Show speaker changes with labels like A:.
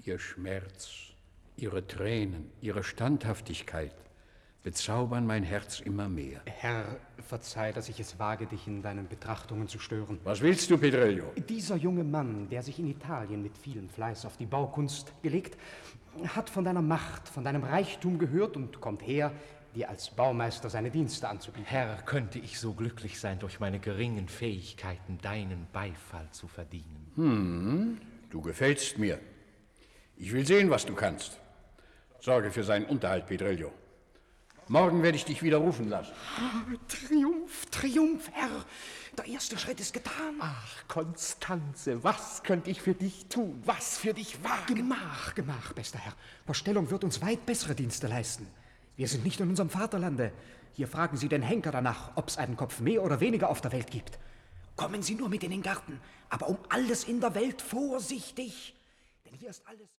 A: Ihr Schmerz, Ihre Tränen, Ihre Standhaftigkeit bezaubern mein Herz immer mehr.
B: Herr, verzeih, dass ich es wage, dich in deinen Betrachtungen zu stören.
A: Was willst du, Pedrello?
B: Dieser junge Mann, der sich in Italien mit vielem Fleiß auf die Baukunst gelegt, hat von deiner Macht, von deinem Reichtum gehört und kommt her, dir als Baumeister seine Dienste anzubieten.
C: Herr, könnte ich so glücklich sein, durch meine geringen Fähigkeiten deinen Beifall zu verdienen.
A: Du gefällst mir. Ich will sehen, was du kannst. Sorge für seinen Unterhalt, Pedrello. Morgen werde ich dich wieder rufen lassen.
B: Triumph, Triumph, Herr. Der erste Schritt ist getan.
C: Ach, Konstanze, was könnte ich für dich tun? Was für dich wagen?
B: Gemach, bester Herr. Verstellung wird uns weit bessere Dienste leisten. Wir sind nicht in unserem Vaterlande. Hier fragen Sie den Henker danach, ob es einen Kopf mehr oder weniger auf der Welt gibt. Kommen Sie nur mit in den Garten, aber um alles in der Welt vorsichtig. Denn hier ist alles...